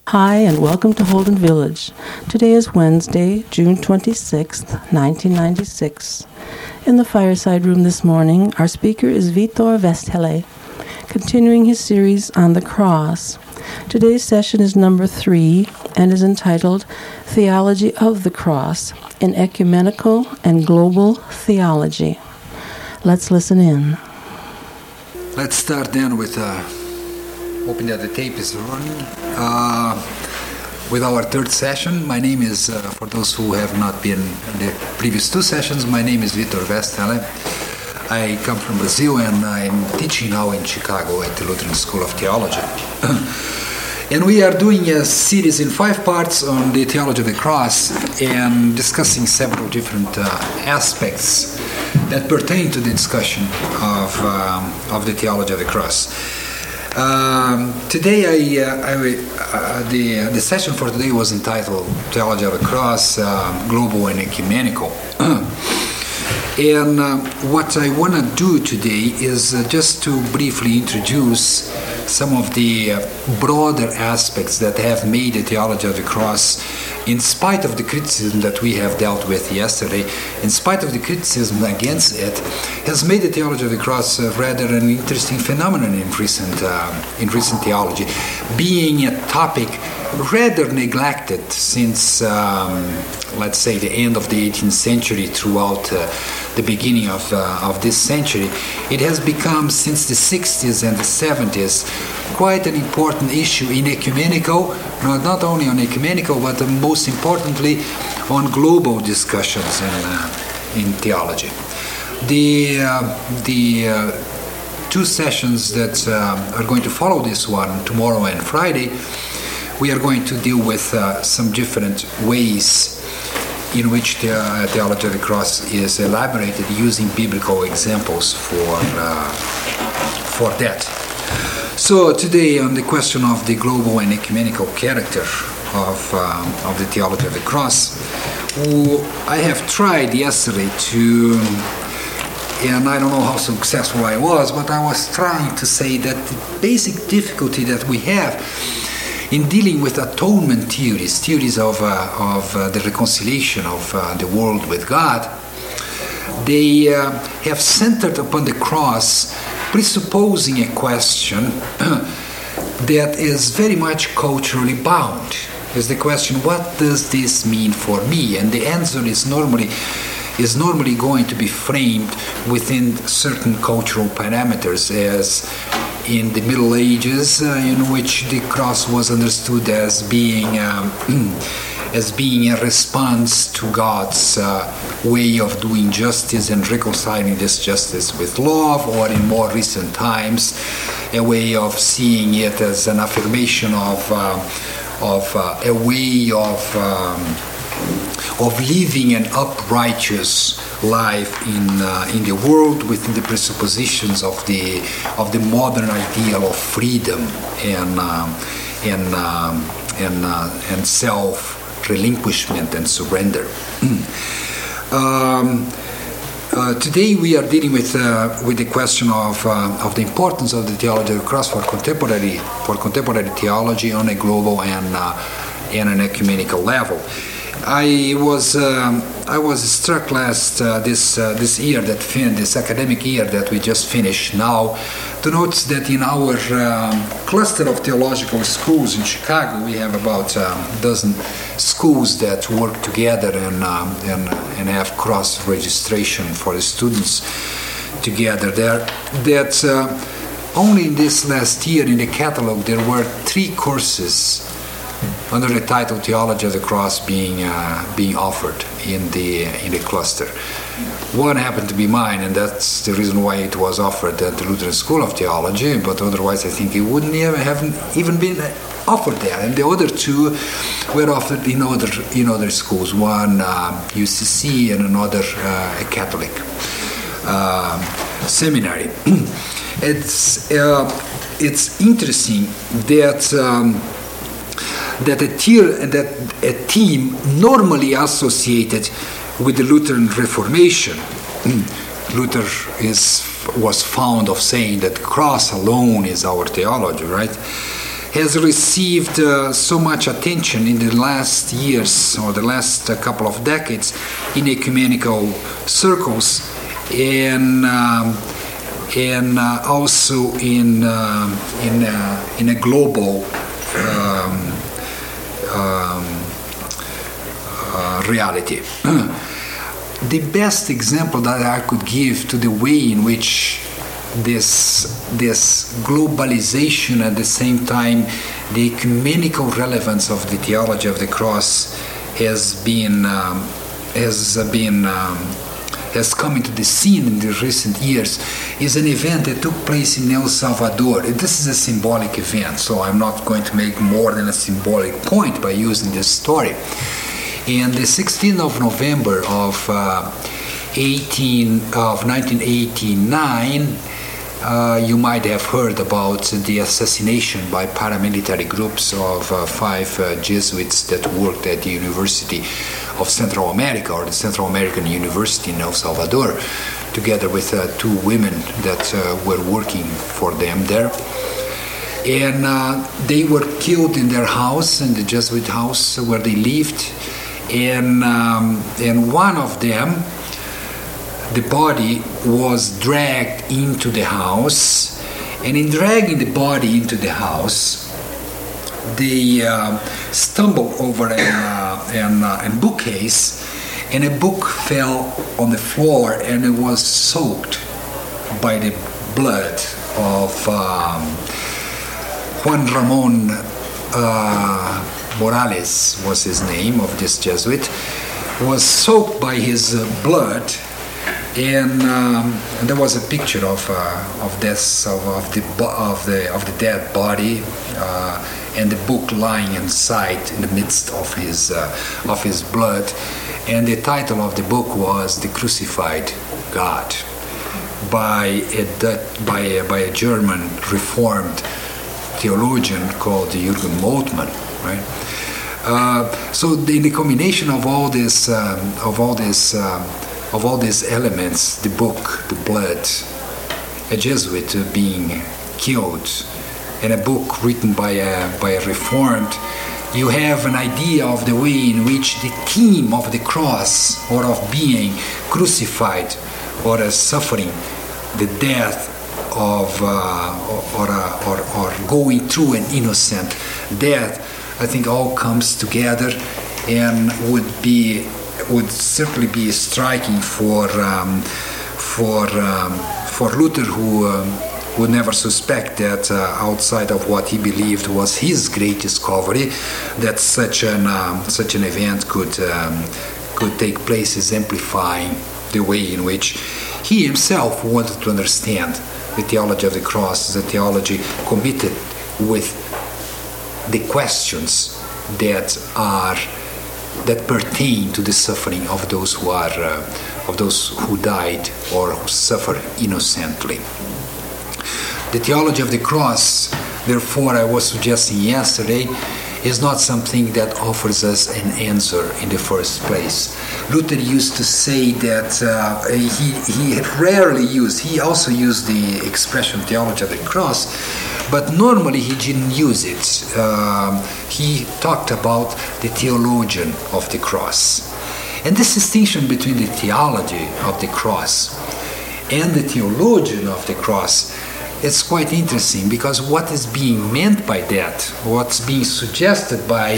Hi, and welcome to Holden Village. Today is Wednesday, June 26th, 1996. In the fireside room this morning, our speaker is Vitor Vesthele, continuing his series on the cross. Today's session is number 3 and is entitled Theology of the Cross, an Ecumenical and Global Theology. Let's listen in. Let's start then with hoping that the tape is running. With our third session, my name is, for those who have not been in the previous 2 sessions, my name is Vitor Vesthele. I come from Brazil and I'm teaching now in Chicago at the Lutheran School of Theology. And we are doing a series in 5 parts on the theology of the cross and discussing several different aspects that pertain to the discussion of the theology of the cross. Today, the session for today was entitled Theology of the Cross, Global and Ecumenical. And what I want to do today is just to briefly introduce some of the broader aspects that have made the theology of the cross, in spite of the criticism that we have dealt with yesterday, in spite of the criticism against it, has made the theology of the cross rather an interesting phenomenon in recent theology, being a topic rather neglected since, let's say, the end of the 18th century throughout the beginning of this century. It has become, since the 60s and the 70s, quite an important issue in ecumenical, not only on ecumenical, but most importantly on global discussions in theology. The 2 sessions that are going to follow this one, tomorrow and Friday, we are going to deal with some different ways in which the theology of the cross is elaborated using biblical examples for that. So today, on the question of the global and ecumenical character of the theology of the cross, I have tried yesterday to, and I don't know how successful I was, but I was trying to say that the basic difficulty that we have in dealing with atonement theories of the reconciliation of the world with God, they have centered upon the cross, presupposing a question that is very much culturally bound. Is the question, what does this mean for me? And the answer is normally going to be framed within certain cultural parameters, as in the Middle Ages, in which the cross was understood as being a response to God's way of doing justice and reconciling this justice with love, or in more recent times, a way of seeing it as an affirmation of a way of living an uprighteous life in the world within the presuppositions of the modern ideal of freedom and self relinquishment and surrender. Today we are dealing with the question of the importance of the theology of the cross for contemporary theology on a global and an ecumenical level. I was struck this year this academic year that we just finished now, to note that in our cluster of theological schools in Chicago, we have about a dozen schools that work together and have cross registration for the students together there. That only in this last year in the catalog there were 3 courses under the title Theology of the Cross being offered in the cluster. One happened to be mine, and that's the reason why it was offered at the Lutheran School of Theology, but otherwise I think it wouldn't have even been offered there. And the other 2 were offered in other schools, one UCC and another a Catholic seminary. It's interesting that a theme normally associated with the Lutheran Reformation. Luther was fond of saying that the cross alone is our theology, right? has received so much attention in the last years or the last couple of decades in ecumenical circles and also in a global reality. The best example that I could give to the way in which this globalization, at the same time the ecumenical relevance of the theology of the cross has come into the scene in the recent years, is an event that took place in El Salvador. This is a symbolic event, so I'm not going to make more than a symbolic point by using this story. In the 16th of November of 1989, you might have heard about the assassination by paramilitary groups of 5 Jesuits that worked at the University of Central America, or the Central American University in El Salvador, together with 2 women that were working for them there. And they were killed in their house, in the Jesuit house where they lived. And one of them, the body was dragged into the house, and in dragging the body into the house, they stumbled over a bookcase, and a book fell on the floor, and it was soaked by the blood of Juan Ramon Morales was his name, of this Jesuit, was soaked by his blood. And there was a picture of this of the dead body, and the book lying inside in the midst of his blood. And the title of the book was "The Crucified God," by a German Reformed theologian called Jürgen Moltmann, right? So in the combination of all these elements, the book, the blood, a Jesuit being killed, and a book written by a Reformed, you have an idea of the way in which the theme of the cross, or of being crucified, or as suffering the death of or going through an innocent death, I think all comes together and would certainly be striking for Luther, who would never suspect that outside of what he believed was his great discovery, that such an event could take place, exemplifying the way in which he himself wanted to understand the theology of the cross, the theology committed with the questions that pertain to the suffering of those who died or who suffer innocently. The theology of the cross, therefore, I was suggesting yesterday, is not something that offers us an answer in the first place. Luther used to say that he also used the expression theology of the cross, but normally he didn't use it. He talked about the theologian of the cross. And this distinction between the theology of the cross and the theologian of the cross, it's quite interesting, because what is being meant by that, what's being suggested by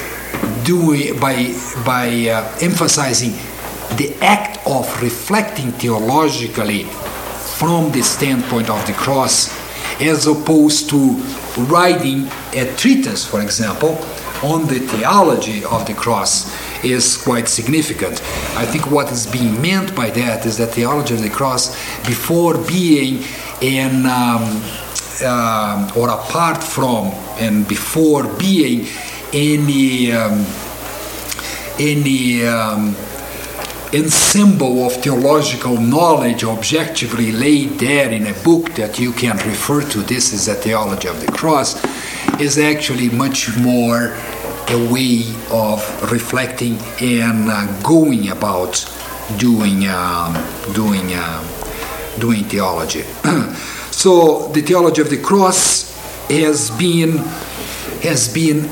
emphasizing the act of reflecting theologically from the standpoint of the cross, as opposed to writing a treatise, for example, on the theology of the cross, is quite significant. I think what is being meant by that is that theology of the cross, before being or apart from, and before being any ensemble of theological knowledge objectively laid there in a book that you can refer to, this is a theology of the cross, is actually much more a way of reflecting and going about doing theology. So the theology of the cross has been has been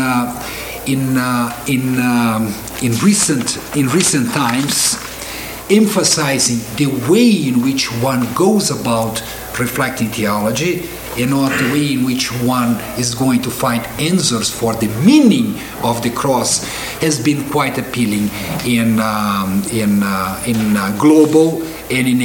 in recent times emphasizing the way in which one goes about reflecting theology, and not the way in which one is going to find answers for the meaning of the cross, has been quite appealing in global and in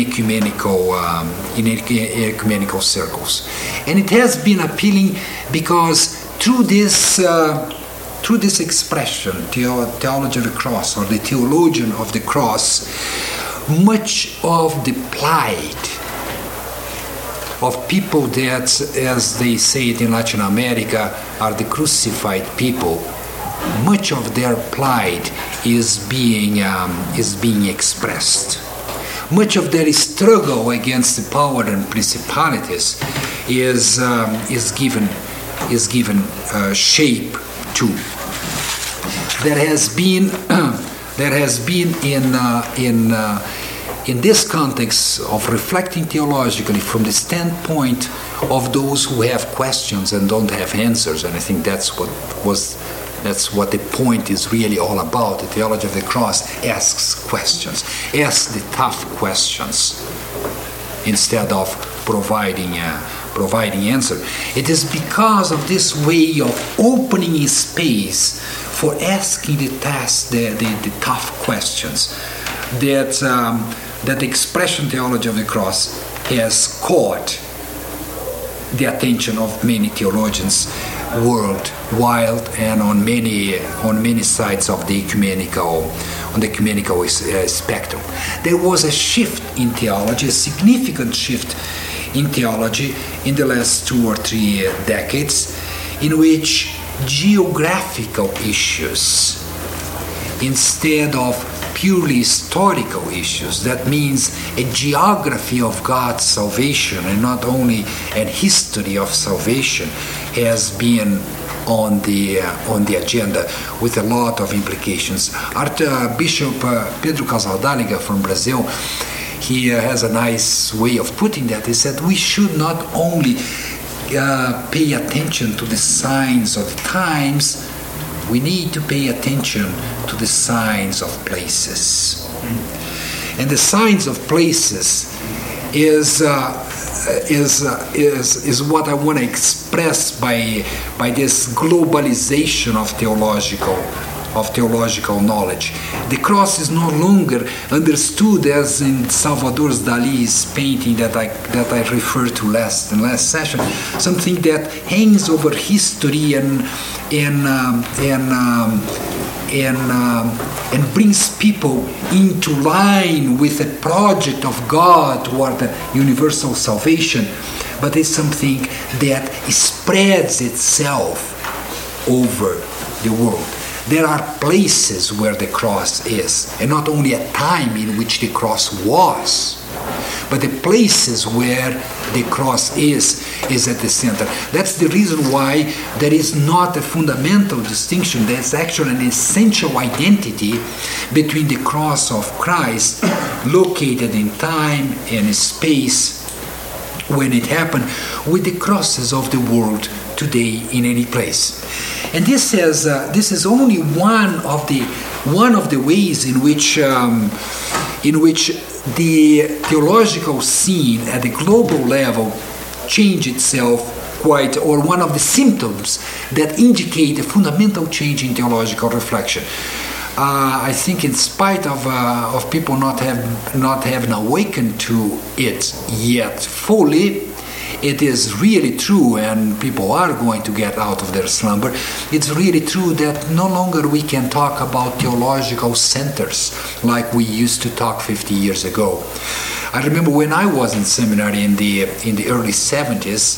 ecumenical circles. And it has been appealing because through this expression, theology of the cross, or the theologian of the cross, much of the plight of people that, as they say it in Latin America, are the crucified people, much of their plight is being expressed. Much of their struggle against the power and principalities is given shape to. There has been in this context of reflecting theologically from the standpoint of those who have questions and don't have answers, and I think that's what the point is really all about. The theology of the cross asks questions, asks the tough questions instead of providing answer. It is because of this way of opening a space for asking the tough questions that the expression theology of the cross has caught the attention of many theologians worldwide and on many sides of the ecumenical spectrum. There was a shift in theology, a significant shift in theology in the last 2 or 3 decades, in which geographical issues, instead of purely historical issues, that means a geography of God's salvation and not only a history of salvation, has been on the agenda with a lot of implications. Archbishop Pedro Casaldáliga from Brazil, he has a nice way of putting that. He said we should not only pay attention to the signs of times, we need to pay attention to the signs of places. And the signs of places is what I want to express by this globalization of theological knowledge. The cross is no longer understood as in Salvador Dali's painting that I referred to last session, something that hangs over history and brings people into line with a project of God toward the universal salvation, but it's something that spreads itself over the world. There are places where the cross is, and not only a time in which the cross was, but the places where the cross is at the center. That's the reason why there is not a fundamental distinction. There's actually an essential identity between the cross of Christ, located in time and space when it happened, with the crosses of the world today in any place. And this is only one of the ways in which the theological scene at the global level change itself quite, or one of the symptoms that indicate a fundamental change in theological reflection. I think, in spite of people not having awakened to it yet fully, it is really true, and people are going to get out of their slumber. It's really true that no longer we can talk about theological centers like we used to talk 50 years ago. I remember when I was in seminary in the early 70s,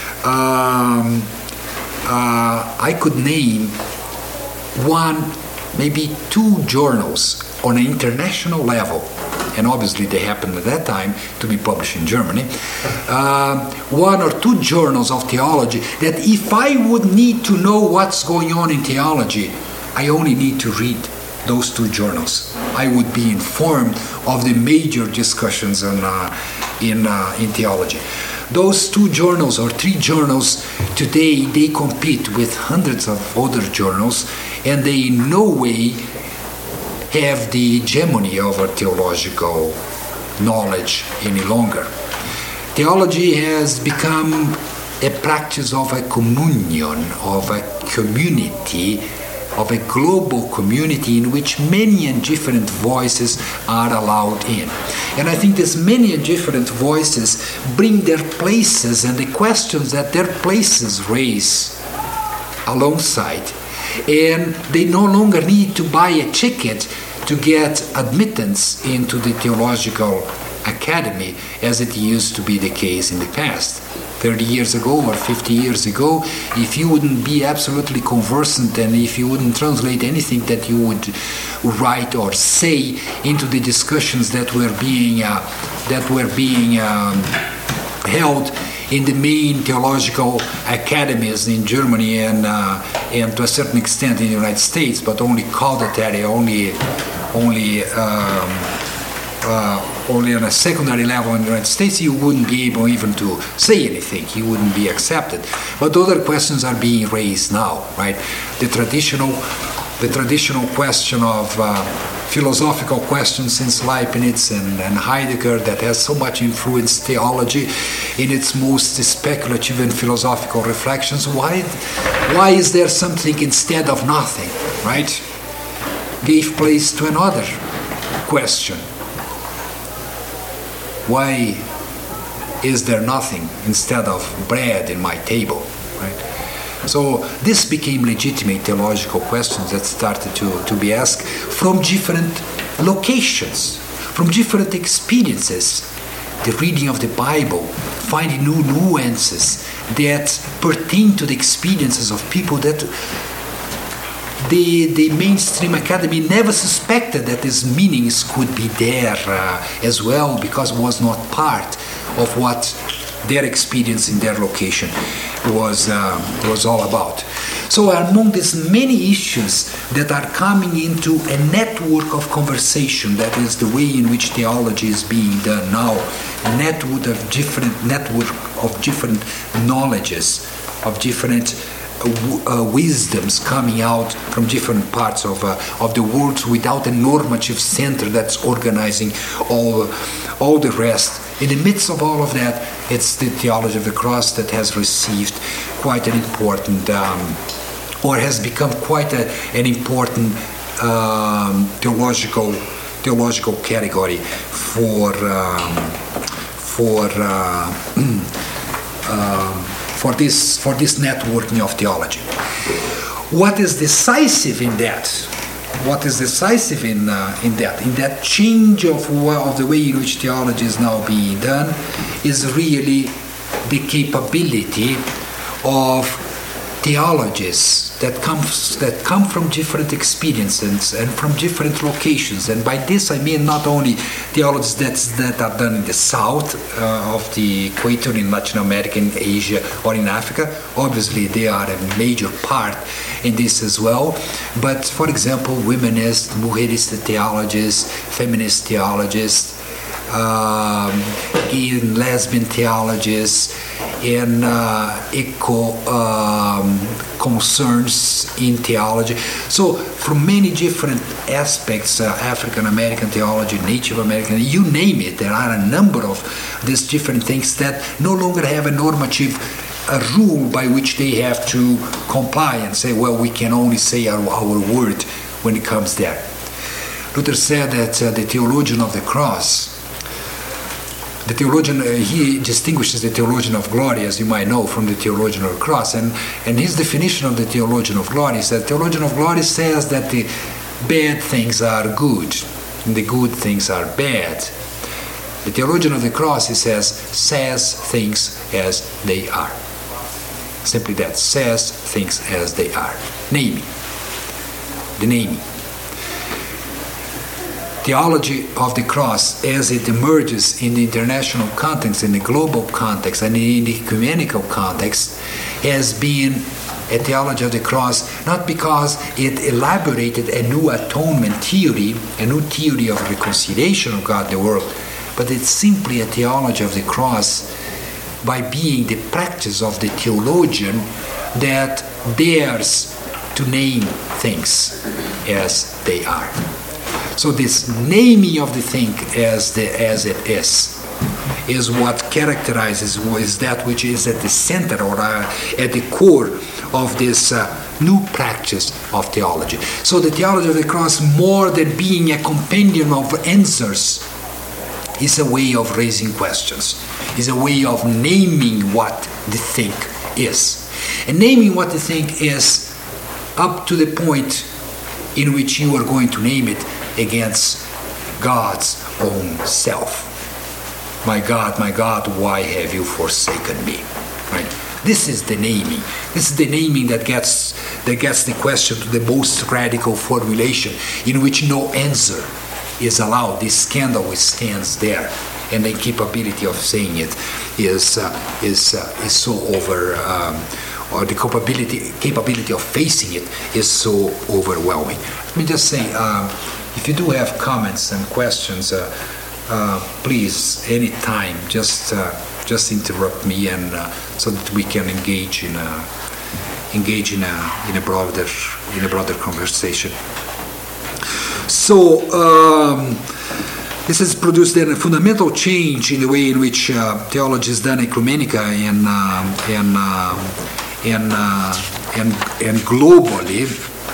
I could name one, maybe 2 journals on an international level, and obviously they happened at that time to be published in Germany, 1 or 2 journals of theology that if I would need to know what's going on in theology, I only need to read those 2 journals. I would be informed of the major discussions in theology. Those 2 journals or 3 journals today, they compete with hundreds of other journals, and they in no way have the hegemony over theological knowledge any longer. Theology has become a practice of a communion, of a community, of a global community in which many and different voices are allowed in. And I think these many and different voices bring their places and the questions that their places raise alongside. And they no longer need to buy a ticket to get admittance into the theological academy as it used to be the case in the past. 30 years ago or 50 years ago, if you wouldn't be absolutely conversant and if you wouldn't translate anything that you would write or say into the discussions that were being held in the main theological academies in Germany and to a certain extent in the United States, but only caudatory, only on a secondary level in the United States, you wouldn't be able even to say anything. You wouldn't be accepted. But other questions are being raised now, right? The traditional question of philosophical questions since Leibniz and Heidegger that has so much influenced theology in its most speculative and philosophical reflections. Why is there something instead of nothing, right? Gave place to another question. Why is there nothing instead of bread in my table, right? So this became legitimate theological questions that started to be asked from different locations, from different experiences. The reading of the Bible, finding new nuances that pertain to the experiences of people that the mainstream academy never suspected that these meanings could be there as well, because it was not part of what their experience in their location was all about. So among these many issues that are coming into a network of conversation, that is the way in which theology is being done now, a network of different knowledges, of different wisdoms coming out from different parts of the world without a normative center that's organizing all the rest. In the midst of all of that, it's the theology of the cross that has received quite an important, or has become quite an important theological category for this networking of theology. What is decisive in that? What is decisive in that change of the way in which theology is now being done is really the capability of theologies that come from different experiences and from different locations. And by this I mean not only theologies that are done in the south of the equator, in Latin America, in Asia, or in Africa. Obviously they are a major part in this as well. But for example, womanist, mujerist theologies, feminist theologies, in lesbian theologies, in eco concerns in theology. So from many different aspects, African American theology, Native American, you name it, there are a number of these different things that no longer have a normative rule by which they have to comply and say, well, we can only say our word when it comes there. Luther said that the theologian of the cross, the theologian, he distinguishes the theologian of glory, as you might know, from the theologian of the cross. And his definition of the theologian of glory is that the theologian of glory says that the bad things are good and the good things are bad. The theologian of the cross, he says things as they are. Simply that, says things as they are. Naming. The naming. Theology of the cross, as it emerges in the international context, in the global context, and in the ecumenical context, has been a theology of the cross, not because it elaborated a new atonement theory, a new theory of reconciliation of God and the world, but it's simply a theology of the cross by being the practice of the theologian that dares to name things as they are. So this naming of the thing as it is what characterizes, is that which is at the center or at the core of this new practice of theology. So the theology of the cross, more than being a compendium of answers, is a way of raising questions, is a way of naming what the thing is. And naming what the thing is up to the point in which you are going to name it against God's own self. My God, why have you forsaken me? Right? This is the naming. This is the naming that gets the question to the most radical formulation, in which no answer is allowed. This scandal stands there, and the capability of saying it is so over, or the capability of facing it is so overwhelming. Let me just say, if you do have comments and questions, please, anytime, just interrupt me, and so that we can engage in a broader conversation. So this has produced then a fundamental change in the way in which theology is done ecumenica and globally.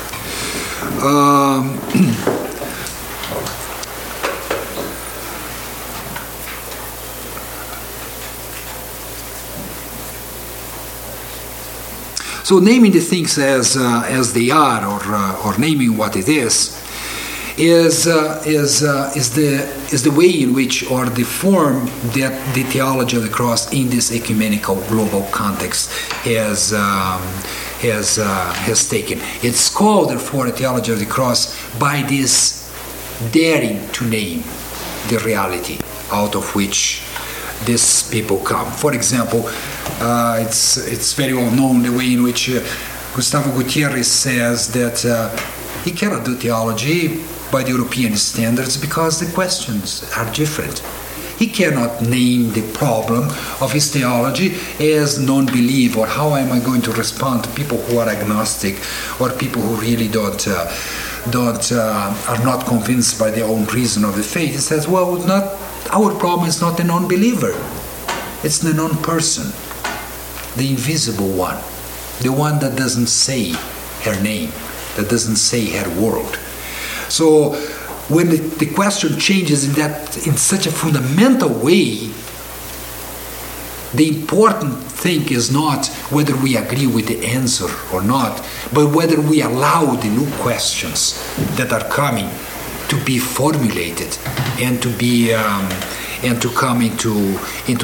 So naming the things as they are, or naming what it is the way in which, or the form that the theology of the cross in this ecumenical global context has taken. It's called, therefore, the theology of the cross by this daring to name the reality out of which these people come. For example, it's very well known the way in which Gustavo Gutierrez says that he cannot do theology by the European standards because the questions are different. He cannot name the problem of his theology as non-belief, or how am I going to respond to people who are agnostic, or people who really are not convinced by their own reason of the faith. He says, well, our problem is not the non-believer, it's the non-person, the invisible one, the one that doesn't say her name, that doesn't say her word. So when the question changes in such a fundamental way, the important thing is not whether we agree with the answer or not, but whether we allow the new questions that are coming to be formulated and to be and to come into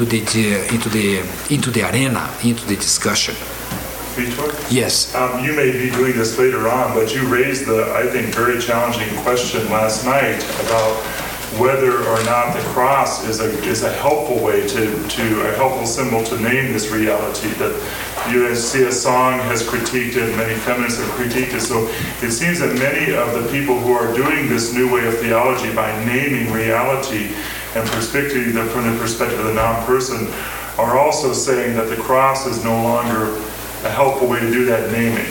the arena, into the discussion. Vitor? Yes. You may be doing this later on, but you raised the, I think, very challenging question last night about whether or not the cross is a helpful way to a helpful symbol to name this reality that U.S.C.S. Song has critiqued it, many feminists have critiqued it. So it seems that many of the people who are doing this new way of theology by naming reality and perspective from the perspective of the non-person are also saying that the cross is no longer a helpful way to do that naming.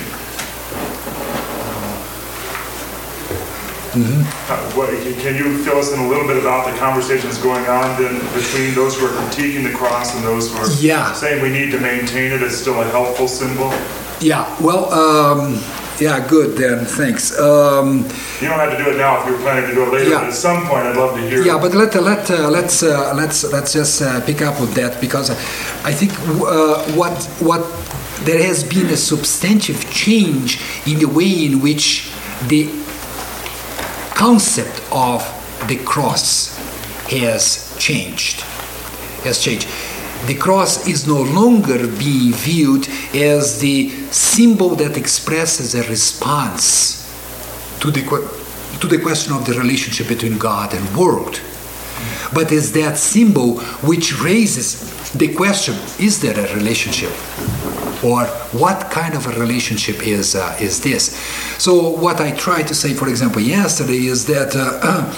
Mm-hmm. Can you fill us in a little bit about the conversations going on then between those who are critiquing the cross and those who are saying we need to maintain it as still a helpful symbol? Yeah, well, good then, thanks. You don't have to do it now if you're planning to do it later, but at some point I'd love to hear. Yeah, but let's just pick up with that, because I think what there has been a substantive change in the way in which the concept of the cross has changed. The cross is no longer being viewed as the symbol that expresses a response to the question of the relationship between God and world, but is that symbol which raises the question: is there a relationship? Or what kind of a relationship is this? So what I tried to say, for example, yesterday is that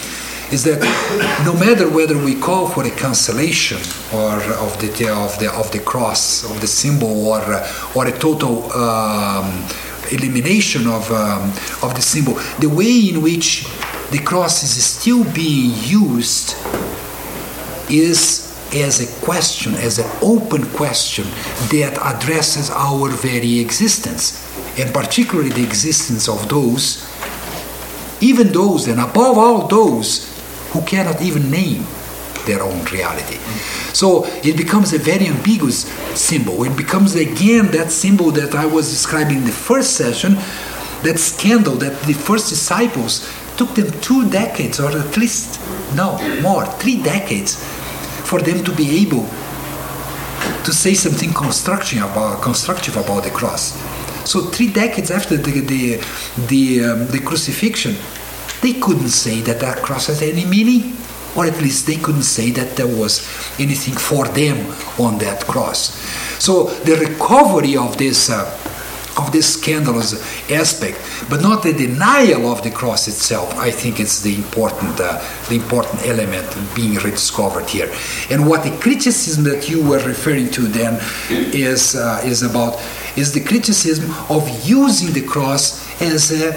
is that no matter whether we call for a cancellation or of the cross, of the symbol, or a total elimination of the symbol, the way in which the cross is still being used is as a question, as an open question that addresses our very existence, and particularly the existence of those, even those, and above all those, who cannot even name their own reality. So it becomes a very ambiguous symbol. It becomes again that symbol that I was describing in the first session, that scandal that the first disciples took them 2 decades, or at least, no, more, 3 decades, for them to be able to say something constructive about the cross. So 3 decades after the crucifixion, they couldn't say that cross has any meaning, or at least they couldn't say that there was anything for them on that cross. So the recovery of this scandalous aspect, but not the denial of the cross itself, I think it's the important element being rediscovered here. And what the criticism that you were referring to then is the criticism of using the cross as a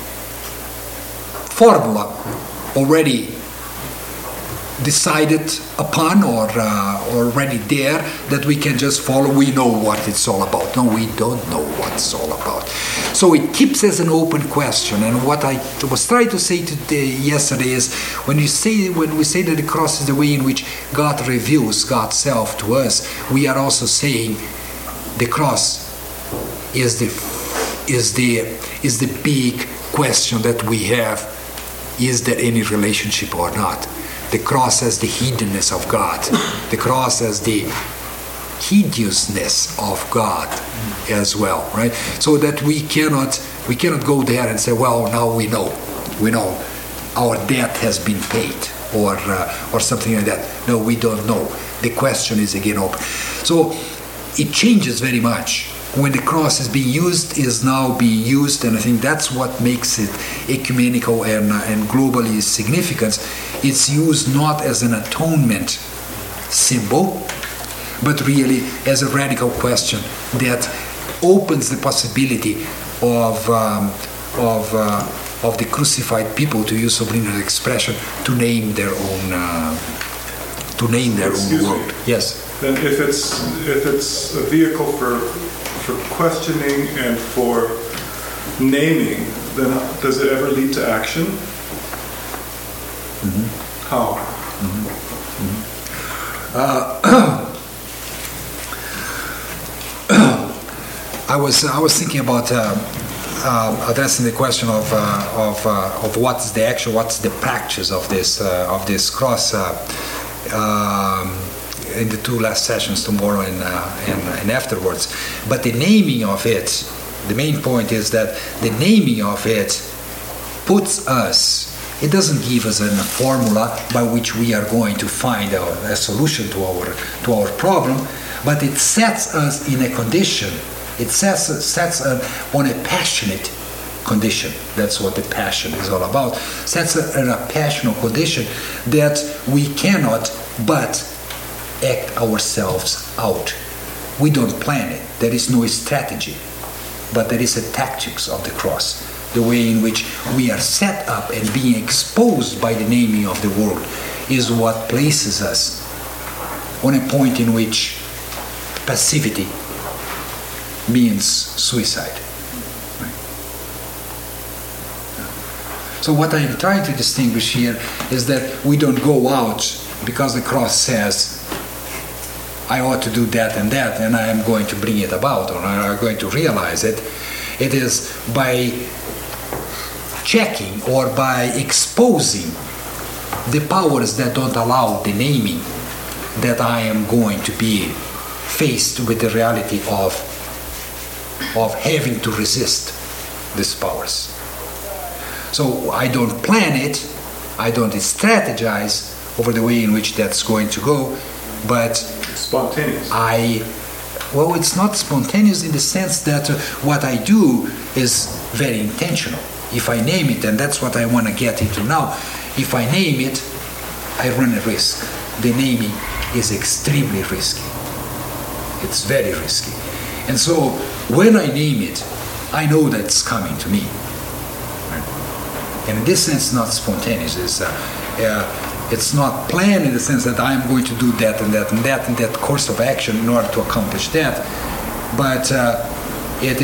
formula already decided upon, or already there, that we can just follow. We know what it's all about. No, we don't know what it's all about. So it keeps as an open question. And what I was trying to say yesterday is, when we say that the cross is the way in which God reveals God's self to us, we are also saying the cross is the big question that we have. Is there any relationship or not? The cross as the hiddenness of God, the cross as the hideousness of God as well, right? So that we cannot go there and say, well, now we know, our debt has been paid, or something like that. No, we don't know. The question is again open. So it changes very much. When the cross is being used, is now being used, and I think that's what makes it ecumenical and globally significant. It's used not as an atonement symbol, but really as a radical question that opens the possibility of the crucified people, to use Sobrino's expression, to name their own world. Yes. Then if it's a vehicle for questioning and for naming, then does it ever lead to action? Mm-hmm. How? I was thinking about addressing the question of what's the practice of this cross in the 2 last sessions, tomorrow and afterwards. But the naming of it, the main point is that the naming of it puts us, it doesn't give us a formula by which we are going to find a solution to our problem, but it sets us in a condition, it sets us on a passionate condition. That's what the passion is all about. Sets us in a passionate condition that we cannot but act ourselves out. We don't plan it. There is no strategy, but there is a tactics of the cross. The way in which we are set up and being exposed by the naming of the world is what places us on a point in which passivity means suicide. So what I'm trying to distinguish here is that we don't go out because the cross says, I ought to do that, and I am going to bring it about, or I am going to realize it. It is by checking or by exposing the powers that don't allow the naming that I am going to be faced with the reality of having to resist these powers. So I don't plan it, I don't strategize over the way in which that's going to go, but spontaneous. Well, it's not spontaneous in the sense that what I do is very intentional. If I name it, and that's what I want to get into now, if I name it, I run a risk. The naming is extremely risky. It's very risky. And so when I name it, I know that it's coming to me. And in this sense, not spontaneous. It's not planned in the sense that I'm going to do that and that and that and that course of action in order to accomplish that. But it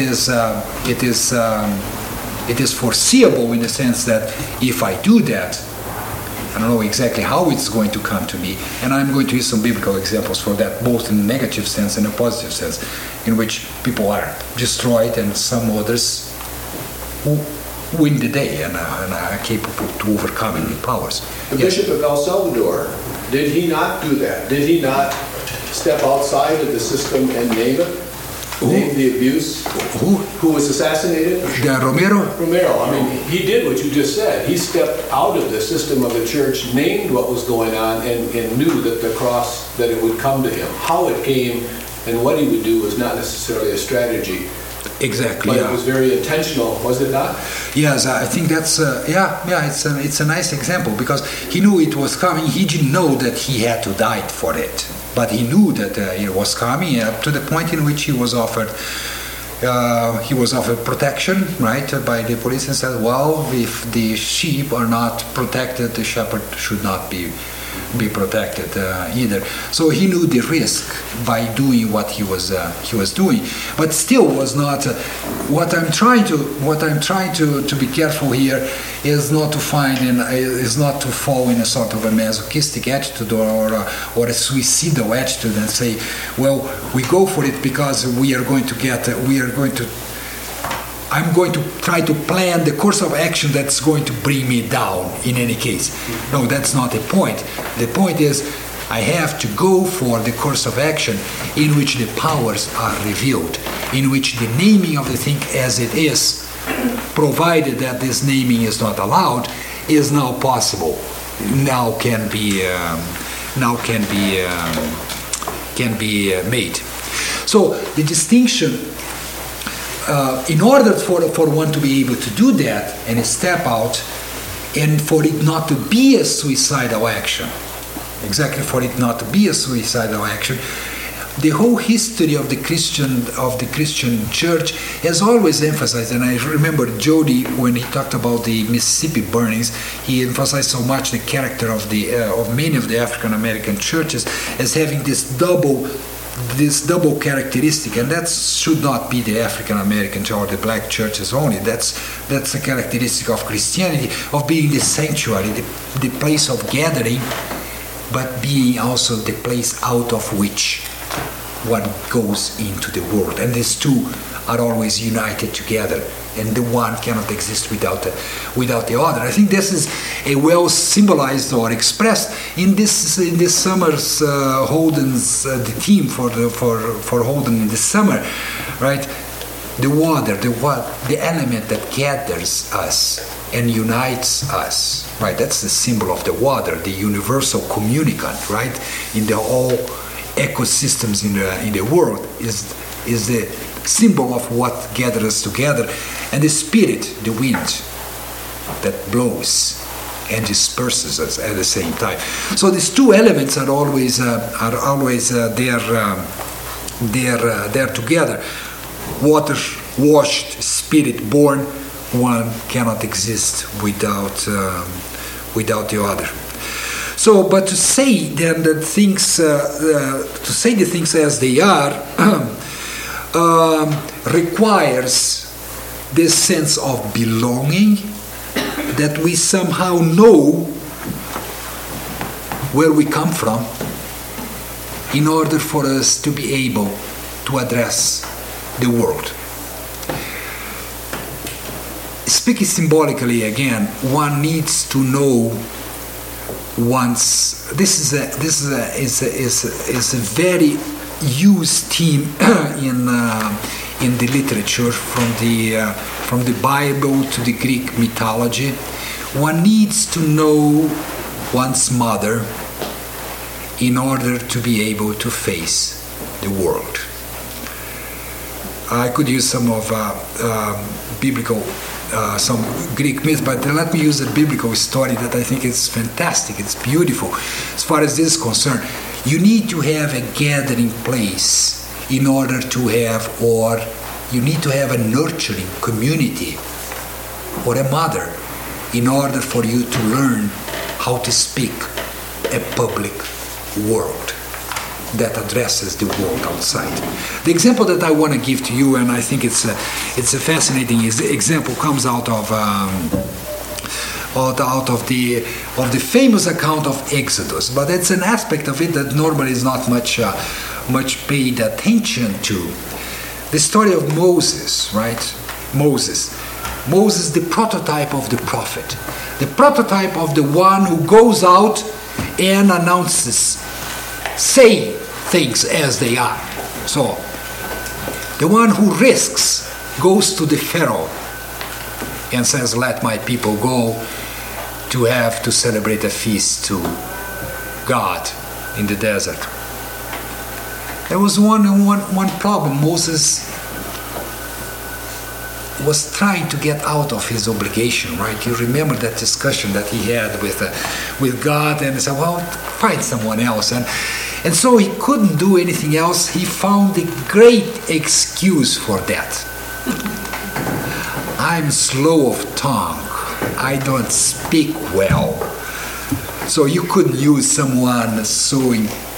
is foreseeable in the sense that if I do that, I don't know exactly how it's going to come to me, and I'm going to use some biblical examples for that, both in a negative sense and a positive sense, in which people are destroyed and some others who win the day and are capable to overcoming the powers. The Bishop of El Salvador, did he not do that? Did he not step outside of the system and name it? Name the abuse? Who was assassinated? Romero? Romero. I mean, he did what you just said. He stepped out of the system of the church, named what was going on, and knew that the cross, that it would come to him. How it came and what he would do was not necessarily a strategy. Exactly. But it was very intentional, was it not? Yes, I think that's it's a nice example, because he knew it was coming. He didn't know that he had to die for it, but he knew that it was coming up to the point in which he was offered protection, right, by the police, and said, well, if the sheep are not protected, the shepherd should not be protected either. So he knew the risk by doing what he was doing, but still was not. What I'm trying to be careful here is not to fall in a sort of a masochistic attitude or a suicidal attitude and say, well, we go for it because I'm going to try to plan the course of action that's going to bring me down in any case. No, that's not the point. The point is I have to go for the course of action in which the powers are revealed, in which the naming of the thing as it is, provided that this naming is not allowed, is now possible. Now can be made. So the distinction, in order for one to be able to do that and step out, and for it not to be a suicidal action, the whole history of the Christian church has always emphasized, and I remember Jody, when he talked about the Mississippi burnings, he emphasized so much the character of many of the African American churches as having this double characteristic, and that should not be the African American or the black churches only. That's a characteristic of Christianity, of being the sanctuary, the place of gathering, but being also the place out of which one goes into the world. And these two are always united together, and the one cannot exist without the other. I think this is a well symbolized or expressed in this summer's Holden's the theme for Holden in the summer, right? The water, the element that gathers us and unites us, right? That's the symbol of the water, the universal communicant, right? In the all ecosystems in the world is the symbol of what gathers us together, and the spirit, the wind that blows and disperses us at the same time. So these two elements are always there together. Water washed, spirit born. One cannot exist without the other. So, but to say then that things, to say the things as they are, requires this sense of belonging, that we somehow know where we come from in order for us to be able to address the world. Speaking symbolically again, one needs to know once. This is a very used theme in the literature, from the Bible to the Greek mythology. One needs to know one's mother in order to be able to face the world. I could use some of biblical some Greek myth, but let me use a biblical story that I think is fantastic. It's beautiful. As far as this is concerned, you need to have a gathering place in order to have, or you need to have a nurturing community or a mother in order for you to learn how to speak a public world that addresses the world outside. The example that I want to give to you, and I think it's a fascinating example, comes out of the famous account of Exodus, but it's an aspect of it that normally is not much paid attention to. The story of Moses, right? Moses, the prototype of the prophet, the prototype of the one who goes out and announces, say things as they are. So, the one who risks goes to the Pharaoh and says, let my people go to celebrate a feast to God in the desert. There was one problem. Moses was trying to get out of his obligation, right? You remember that discussion that he had with God, and he said, well, find someone else. And so he couldn't do anything else. He found a great excuse for that. I'm slow of tongue. I don't speak well. So you couldn't use someone so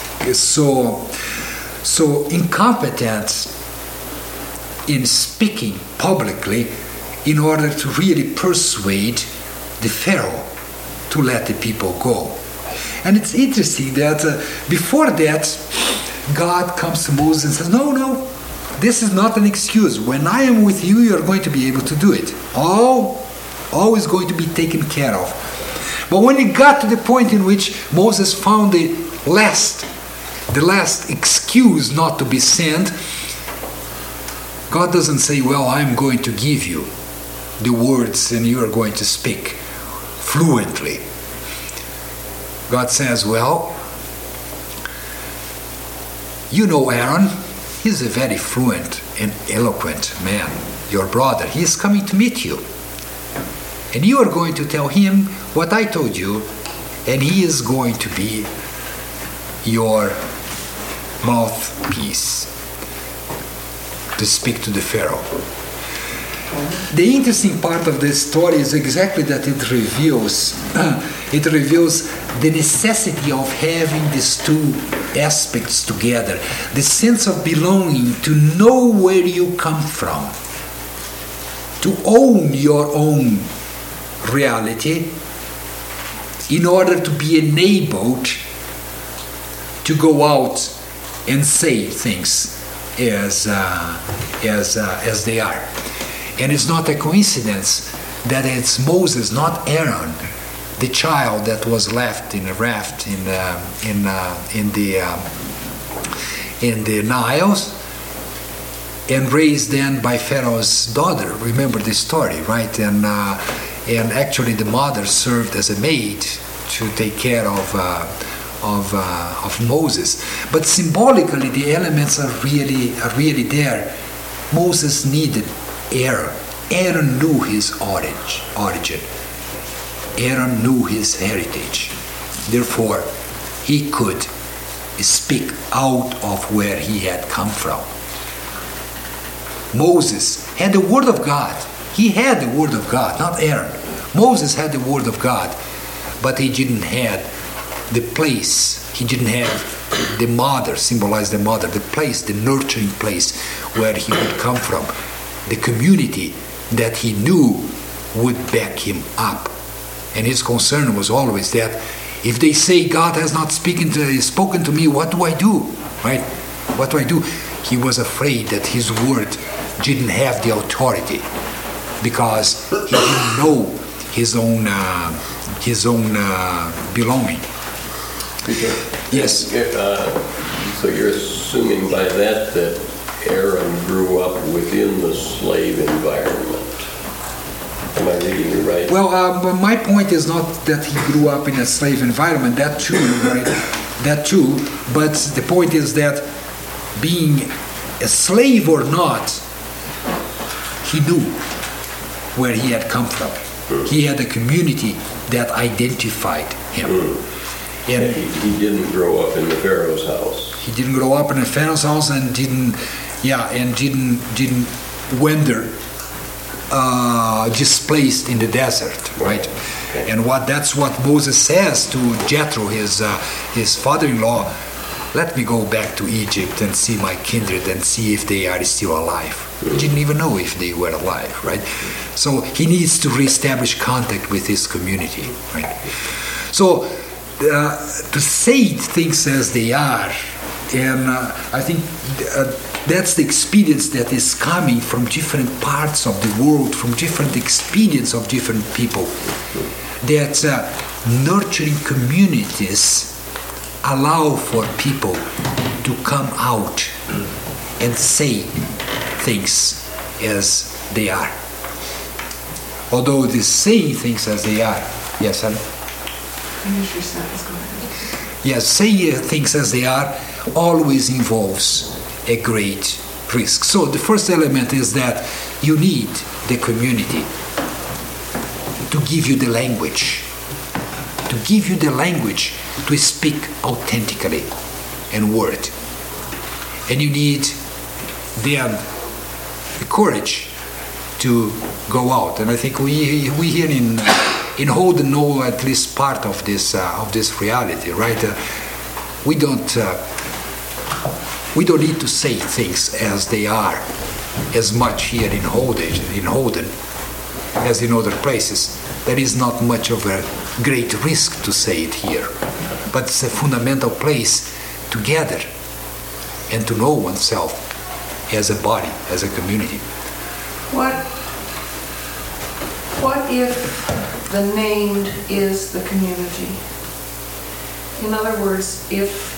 incompetent in speaking publicly in order to really persuade the Pharaoh to let the people go. And it's interesting that before that, God comes to Moses and says, no, this is not an excuse. When I am with you, you're going to be able to do it. All is going to be taken care of. But when it got to the point in which Moses found the last excuse not to be sent, God doesn't say, well, I'm going to give you the words and you are going to speak fluently. God says, well, you know Aaron, he's a very fluent and eloquent man, your brother. He is coming to meet you. And you are going to tell him what I told you, and he is going to be your mouthpiece to speak to the Pharaoh. The interesting part of this story is exactly that it reveals the necessity of having these two aspects together. The sense of belonging, to know where you come from, to own your own reality in order to be enabled to go out and say things as they are. And it's not a coincidence that it's Moses, not Aaron, the child that was left in a raft in the Niles and raised then by Pharaoh's daughter. Remember this story, right? And actually the mother served as a maid to take care of Moses. But symbolically, the elements are really there. Moses needed Aaron. Aaron knew his origin. Aaron knew his heritage. Therefore, he could speak out of where he had come from. Moses had the word of God. He had the word of God, not Aaron. Moses had the word of God, but he didn't have the place. He didn't have the mother, symbolize the mother, the place, the nurturing place where he would come from. The community that he knew would back him up. And his concern was always that if they say God has not spoken to me, what do I do? Right? What do I do? He was afraid that his word didn't have the authority because he didn't know his own belonging. Yes. So you're assuming by that Aaron grew up within the slave environment. Am I reading you right? Well, my point is not that he grew up in a slave environment. That too, right? That too. But the point is that being a slave or not, he knew. where he had come from. He had a community that identified him. And he didn't grow up in the Pharaoh's house. he didn't grow up in the Pharaoh's house and didn't wander displaced in the desert, right? Okay. And that's what Moses says to Jethro, his father-in-law. Let me go back to Egypt and see my kindred and see if they are still alive. He didn't even know if they were alive, right? So he needs to reestablish contact with his community, right? So to say things as they are, and I think that's the experience that is coming from different parts of the world, from different experience of different people, that nurturing communities allow for people to come out and say things as they are. Although the saying things as they are, yes, Alan? Finish your sentence, go ahead. Yes, saying things as they are always involves a great risk. So the first element is that you need the community to give you the language, to speak authentically and word. And you need then the courage to go out. And I think we here in Holden know at least part of this reality, right? We don't need to say things as they are as much here in Holden as in other places. There is not much of a great risk to say it here, but it's a fundamental place to gather and to know oneself as a body, as a community. What if the named is the community? In other words, if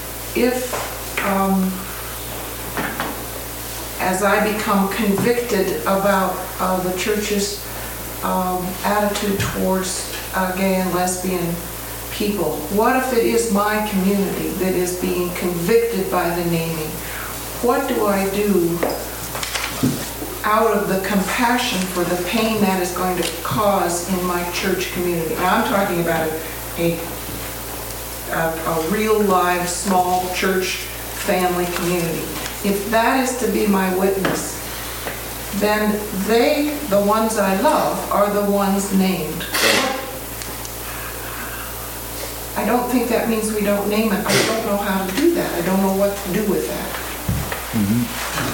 as I become convicted about the church's attitude towards gay and lesbian people, what if it is my community that is being convicted by the naming? What do I do out of the compassion for the pain that is going to cause in my church community? Now I'm talking about a real live small church family community. If that is to be my witness, then they, the ones I love, are the ones named. I don't think that means we don't name it. I don't know how to do that. I don't know what to do with that. Mm-hmm.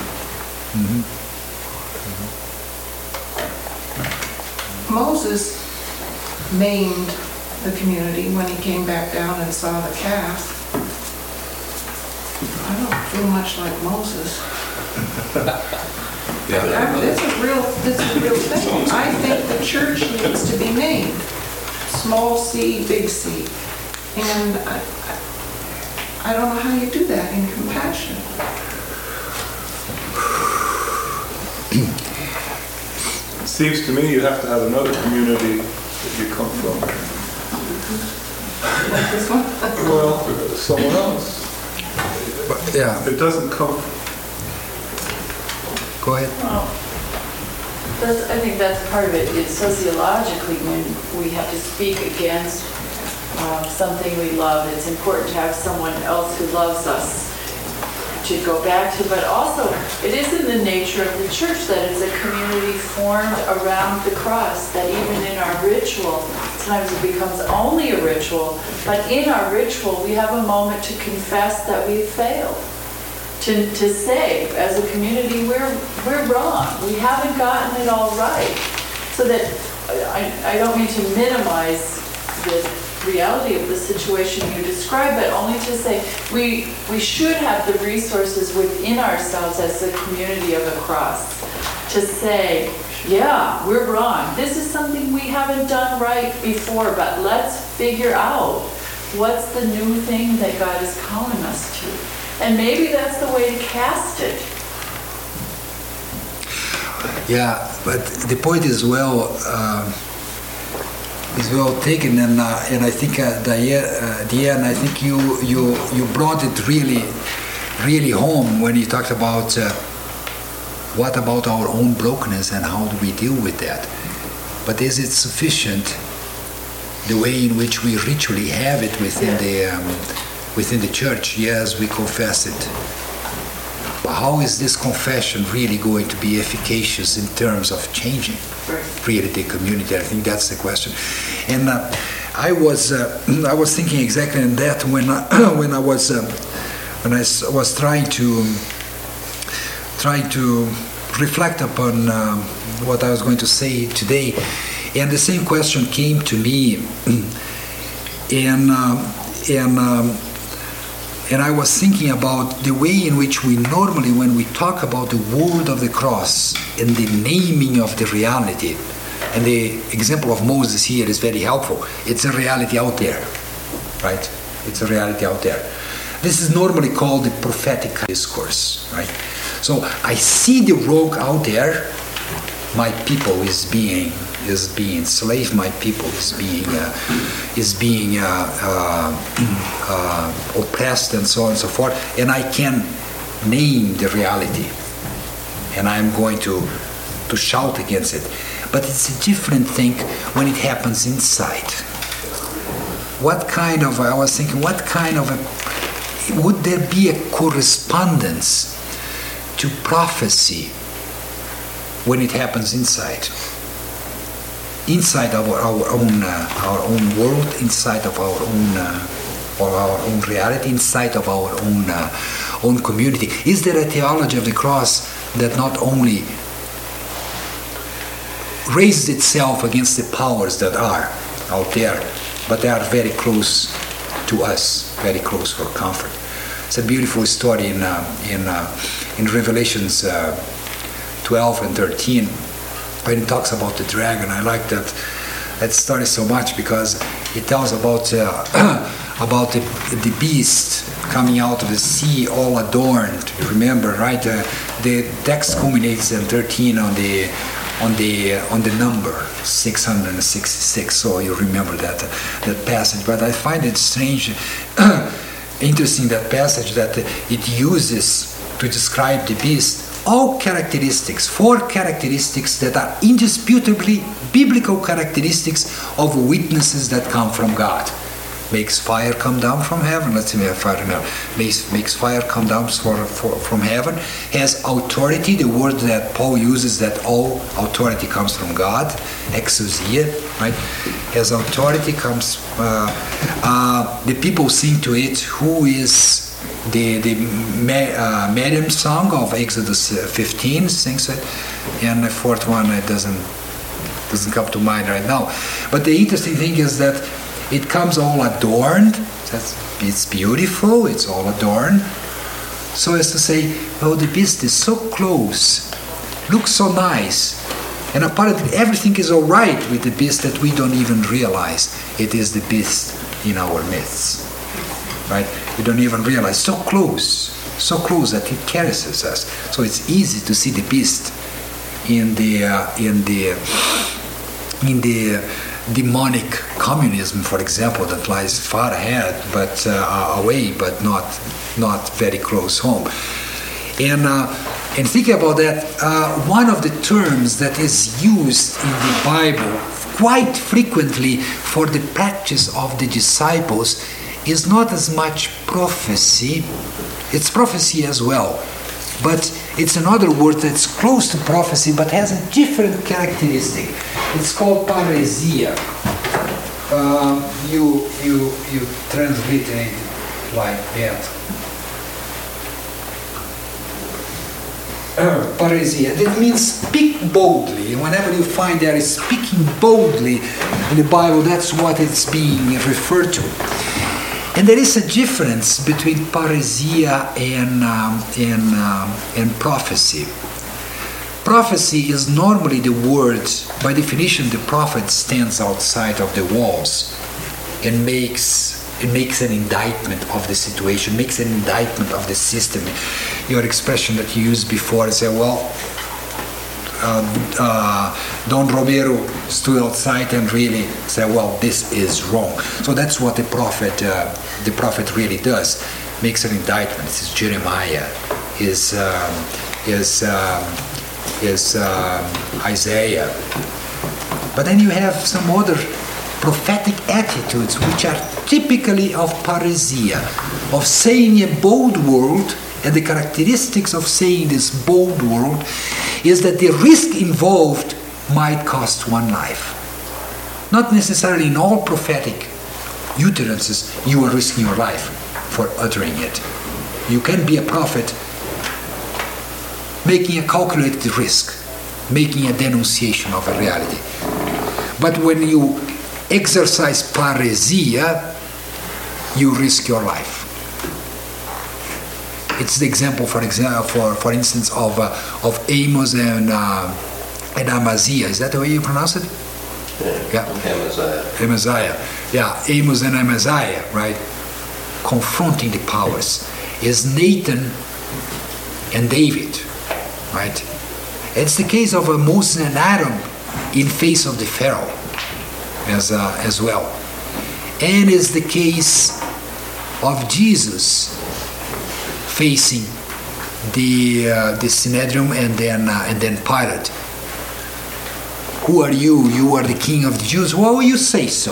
Mm-hmm. Moses named the community when he came back down and saw the calf. I don't feel much like Moses. It's a real thing. I think the church needs to be named. Small C, big C. And I don't know how you do that in compassion. It seems to me you have to have another community that you come from. Like this one? Well, someone else. But, yeah. It doesn't come. Go ahead. Well, I think that's part of it. It's sociologically when we have to speak against something we love, it's important to have someone else who loves us to go back to. But also, it is in the nature of the church that it's a community formed around the cross, that even in our ritual, sometimes it becomes only a ritual, but in our ritual we have a moment to confess that we've failed. To say, as a community, we're wrong. We haven't gotten it all right. So that I don't mean to minimize the reality of the situation you described, but only to say we should have the resources within ourselves as the community of the cross to say, yeah, we're wrong. This is something we haven't done right before, but let's figure out what's the new thing that God is calling us to. And maybe that's the way to cast it. Yeah, but the point is well taken, and I think Diane, I think you brought it really home when you talked about what about our own brokenness and how do we deal with that. But is it sufficient, the way in which we ritually have it within the church? Yes, we confess it. But how is this confession really going to be efficacious in terms of changing really the community? I think that's the question. And I was thinking exactly on that when I was trying to reflect upon what I was going to say today, and the same question came to me, and I was thinking about the way in which we normally, when we talk about the word of the cross and the naming of the reality, and the example of Moses here is very helpful. It's a reality out there, right? It's a reality out there. This is normally called the prophetic discourse, right? So I see the rogue out there. My people is being enslaved. My people is being oppressed, and so on and so forth. And I can name the reality, and I'm going to shout against it. But it's a different thing when it happens inside. I was thinking, would there be a correspondence to prophecy when it happens inside of our own world, inside of our own reality, inside of our own community? Is there a theology of the cross that not only raises itself against the powers that are out there, but they are very close to us, very close for comfort? It's a beautiful story in Revelations 12 and 13, when it talks about the dragon. I like that story so much because it tells about the beast coming out of the sea, all adorned. Remember, right? The text culminates in 13 on the number 666. So you remember that passage. But I find it strange, interesting, that passage that it uses to describe the beast. All characteristics, 4 characteristics that are indisputably biblical characteristics of witnesses that come from God. Makes fire come down from heaven. Let's see, fire now. Makes fire come down from heaven. Has authority. The word that Paul uses, that all authority comes from God. Exousia, right? Has authority, comes. The people sing to it. Who is the Miriam song of Exodus 15 sings it, and the fourth one it doesn't come to mind right now. But the interesting thing is that it comes all adorned. It's beautiful. It's all adorned. So as to say, oh, the beast is so close, looks so nice, and apparently everything is all right with the beast that we don't even realize it is the beast in our midst. Right? We don't even realize. So close that it caresses us. So it's easy to see the beast in the demonic communism, for example, that lies far ahead, but away, but not very close home. And thinking about that, one of the terms that is used in the Bible quite frequently for the practice of the disciples is not as much prophecy. It's prophecy as well, but it's another word that's close to prophecy but has a different characteristic. It's called parousia. You transliterate it like that. Parousia. That means speak boldly. Whenever you find there is speaking boldly in the Bible, that's what it's being referred to. And there is a difference between parousia and prophecy. Prophecy is normally the word, by definition, the prophet stands outside of the walls and makes an indictment of the situation, makes an indictment of the system. Your expression that you used before, say, well, Don Romero stood outside and really said, well, this is wrong. So that's what the prophet really does, makes an indictment. This is Jeremiah, is Isaiah, But then you have some other prophetic attitudes which are typically of parousia, of saying a bold word, and the characteristics of saying this bold word is that the risk involved might cost one life. Not necessarily in all prophetic utterances you are risking your life for uttering it. You can be a prophet making a calculated risk, making a denunciation of a reality. But when you exercise parousia, you risk your life. It's the example, for instance, of Amos and Amaziah. Is that the way you pronounce it? Yeah. Amaziah. Yeah, Amos and Amaziah, right? Confronting the powers. Is Nathan and David, right? It's the case of Moses and Aaron in face of the Pharaoh as well. And it's the case of Jesus facing the Sanhedrin and then Pilate. Who are you? You are the king of the Jews. Well, you say so.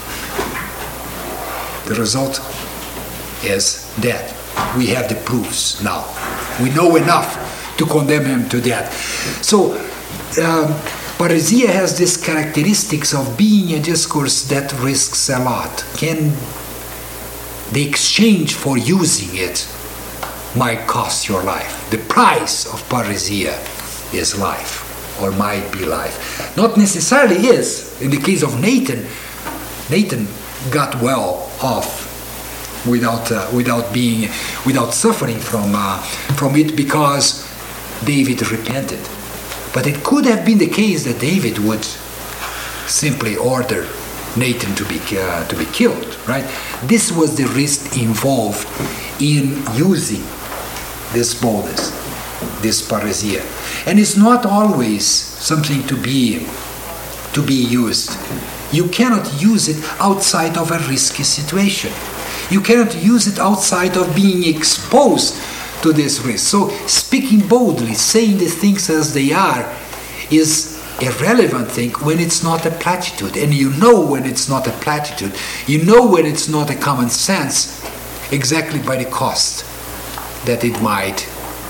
The result is death. We have the proofs now. We know enough to condemn him to death. So, parousia has these characteristics of being a discourse that risks a lot. Can the exchange for using it might cost your life. The price of parousia is life, or might be life. Not necessarily is. In the case of Nathan got well off without suffering from it because David repented. But it could have been the case that David would simply order Nathan to be killed, right? This was the risk involved in using this boldness, this parousia. And it's not always something to be used. You cannot use it outside of a risky situation. You cannot use it outside of being exposed to this risk. So speaking boldly, saying the things as they are, is a relevant thing when it's not a platitude. And you know when it's not a platitude. You know when it's not a common sense, exactly by the cost that it might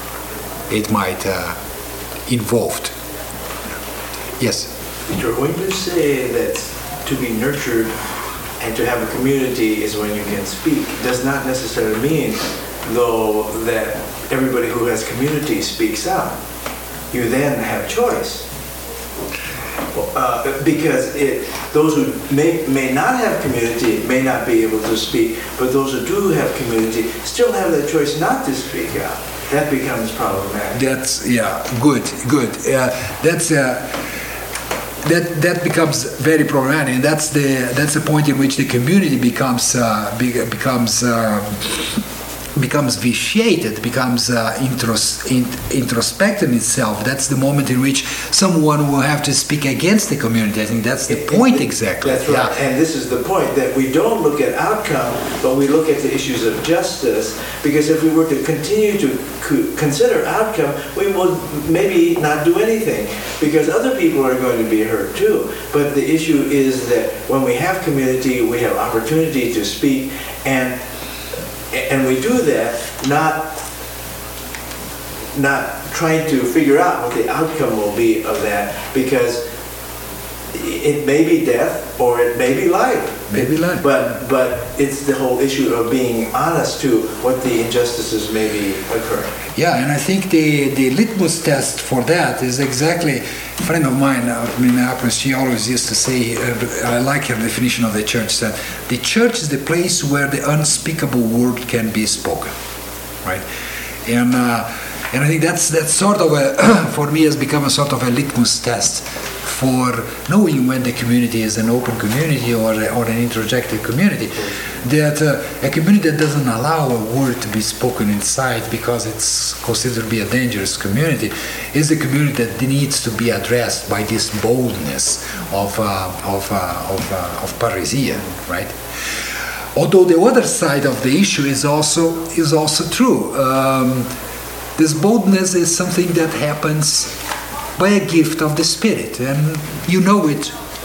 involved. Yes? Peter, when you say that to be nurtured and to have a community is when you can speak, does not necessarily mean, though, that everybody who has community speaks out. You then have choice. Because those who may not have community may not be able to speak, but those who do have community still have the choice not to speak out. That becomes problematic. That's good. That becomes very problematic, and that's the point in which the community becomes vitiated, becomes introspective in itself. That's the moment in which someone will have to speak against the community. I think that's the point exactly. That's right. Yeah. And this is the point, that we don't look at outcome, but we look at the issues of justice, because if we were to continue to consider outcome, we will maybe not do anything, because other people are going to be hurt too. But the issue is that when we have community, we have opportunity to speak, and we do that not trying to figure out what the outcome will be of that, because it may be death or it may be life. But it's the whole issue of being honest to what the injustices may be occurring. Yeah, and I think the litmus test for that is exactly, a friend of mine, she always used to say, I like her definition of the church, that the church is the place where the unspeakable word can be spoken, right? And I think that's sort of for me has become a sort of a litmus test for knowing when the community is an open community or an introjective community. That a community that doesn't allow a word to be spoken inside because it's considered to be a dangerous community is a community that needs to be addressed by this boldness of parousia, right? Although the other side of the issue is also true. This boldness is something that happens by a gift of the Spirit, and you know it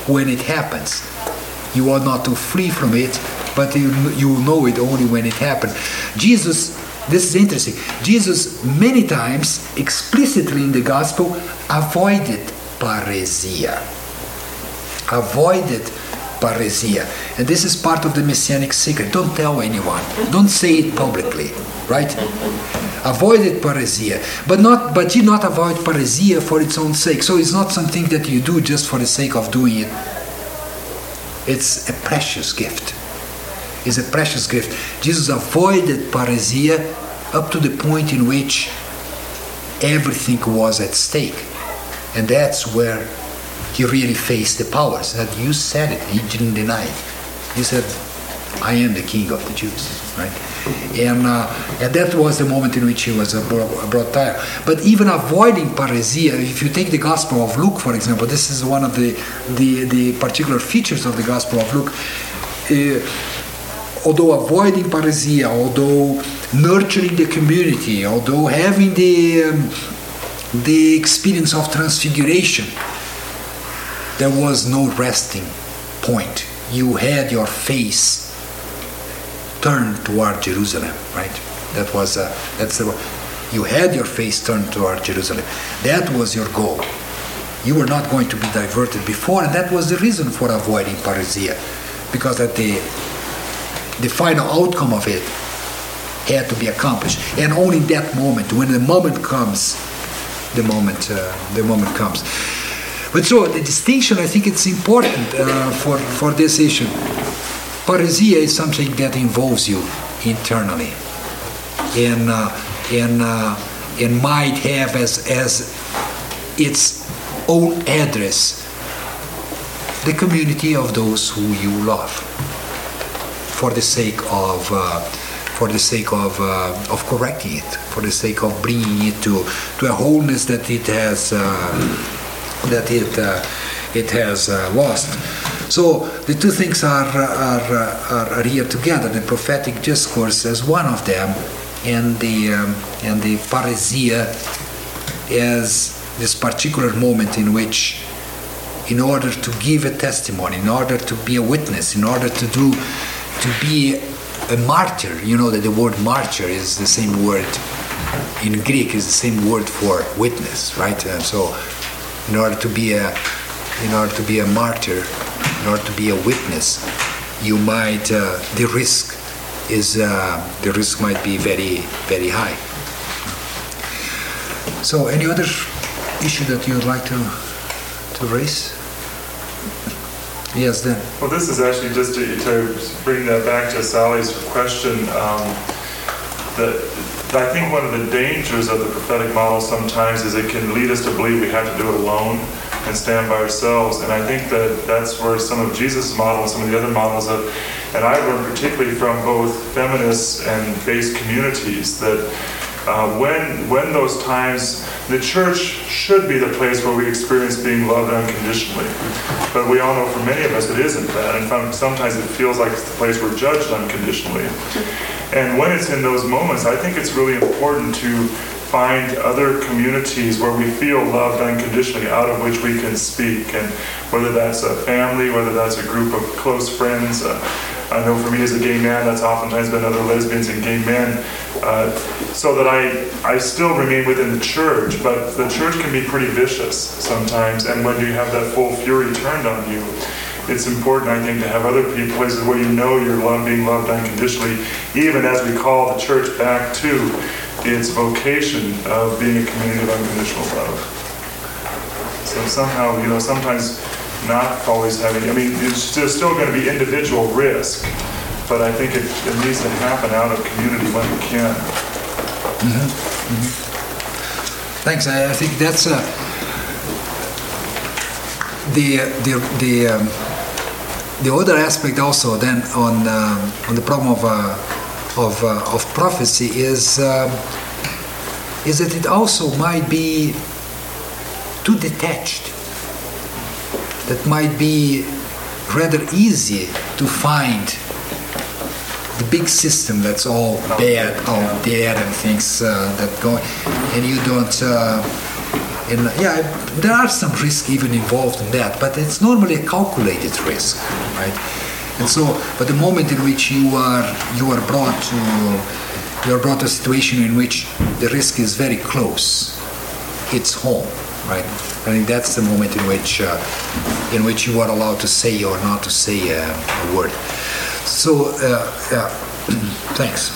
when it happens. You are not to flee from it, but you will know it only when it happened. Jesus, this is interesting, Jesus many times explicitly in the gospel avoided parousia. Avoided parousia. And this is part of the messianic secret. Don't tell anyone. Don't say it publicly, right? Avoided parousia. But you not avoid parousia for its own sake. So it's not something that you do just for the sake of doing it. It's a precious gift. It's a precious gift. Jesus avoided parousia up to the point in which everything was at stake. And that's where he really faced the powers. And you said it, he didn't deny it. He said, I am the king of the Jews, right? And that was the moment in which he was brought there. But even avoiding parousia, if you take the Gospel of Luke, for example, this is one of the particular features of the Gospel of Luke. Although avoiding parousia, although nurturing the community, although having the experience of transfiguration, there was no resting point. You had your face turned toward Jerusalem, right? You had your face turned toward Jerusalem. That was your goal. You were not going to be diverted before, and that was the reason for avoiding parousia, because that the final outcome of it had to be accomplished. And only that moment, when the moment comes, the moment comes. But so the distinction, I think it's important for this issue. Parousia is something that involves you internally, and might have as its own address the community of those who you love, for the sake of correcting it, for the sake of bringing it to a wholeness that it has lost. So the two things are here together: the prophetic discourse as one of them, and the parousia as this particular moment in which, in order to give a testimony, in order to be a witness, in order to be a martyr. You know that the word martyr is the same word in Greek, is the same word for witness, right? And so, in order to be a martyr, in order to be a witness, you might the risk might be very, very high. So, any other issue that you would like to raise? Yes, then. Well, this is actually just to bring that back to Sally's question. I think one of the dangers of the prophetic model sometimes is it can lead us to believe we have to do it alone and stand by ourselves. And I think that's where some of Jesus' model and some of the other models and I've learned particularly from both feminists and based communities that when those times, the church should be the place where we experience being loved unconditionally. But we all know for many of us it isn't that. And sometimes it feels like it's the place we're judged unconditionally. And when it's in those moments, I think it's really important to find other communities where we feel loved unconditionally, out of which we can speak. And whether that's a family, whether that's a group of close friends. I know for me as a gay man, that's oftentimes been other lesbians and gay men. So that I still remain within the church, but the church can be pretty vicious sometimes. And when you have that full fury turned on you, it's important, I think, to have other people, places where you know you're being loved unconditionally, even as we call the church back to its vocation of being a community of unconditional love. So somehow, sometimes not always having, there's still going to be individual risk, but I think it needs to happen out of community when we can. Mm-hmm. Mm-hmm. Thanks. I think that's the other aspect also then on the problem of prophecy is that it also might be too detached. That might be rather easy to find the big system that's all bad out there and things that go, and you don't And yeah, there are some risks even involved in that, but it's normally a calculated risk, right? And so, but the moment in which you are brought to a situation in which the risk is very close, it's home, right? I think that's the moment in which you are allowed to say or not to say a word. So, thanks.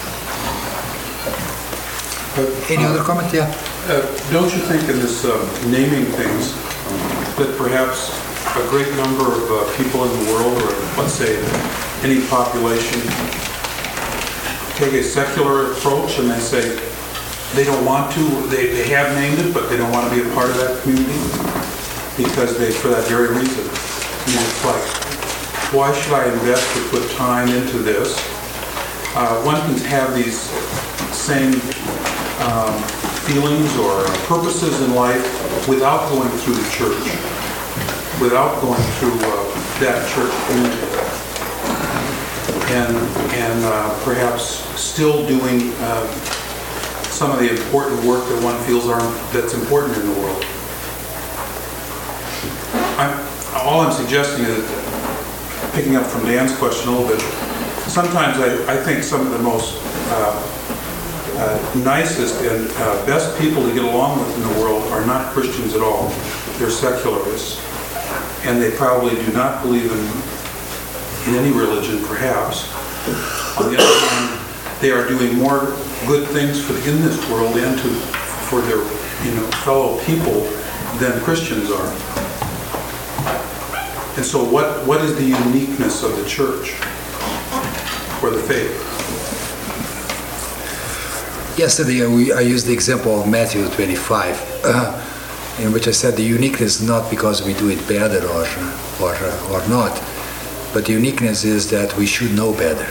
Any other comment? Yeah. Don't you think in this naming things that perhaps a great number of people in the world, or let's say any population, take a secular approach and they say they don't want to, they have named it, but they don't want to be a part of that community because for that very reason. I mean, it's like, why should I invest or put time into this? One can have these same feelings or purposes in life without going through the church, without going through that church community, and perhaps still doing some of the important work that one feels that's important in the world. All I'm suggesting is, picking up from Dan's question a little bit, sometimes I think some of the most nicest and best people to get along with in the world are not Christians at all. They're secularists. And they probably do not believe in any religion, perhaps. On the other hand, they are doing more good things in this world and for their fellow people than Christians are. And so what is the uniqueness of the church or the faith? Yesterday I used the example of Matthew 25, in which I said the uniqueness is not because we do it better or not, but the uniqueness is that we should know better.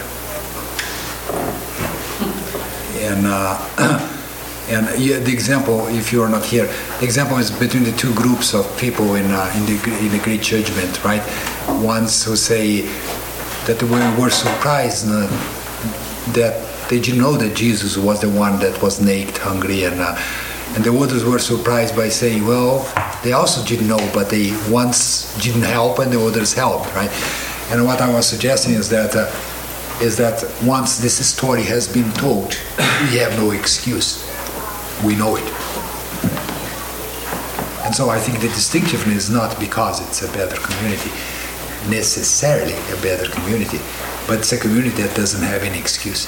And the example, if you are not here, the example is between the two groups of people in the Great Judgment, right? Ones who say that we were surprised that they didn't know that Jesus was the one that was naked, hungry, and the others were surprised by saying, well, they also didn't know, but they once didn't help and the others helped, right? And what I was suggesting is that once this story has been told, we have no excuse. We know it. And so I think the distinction is not because it's a better community, necessarily a better community, but it's a community that doesn't have any excuse.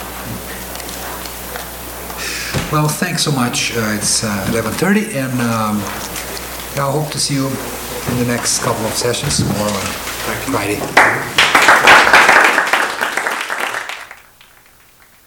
Well, thanks so much. It's 11:30, and I hope to see you in the next couple of sessions tomorrow and Friday.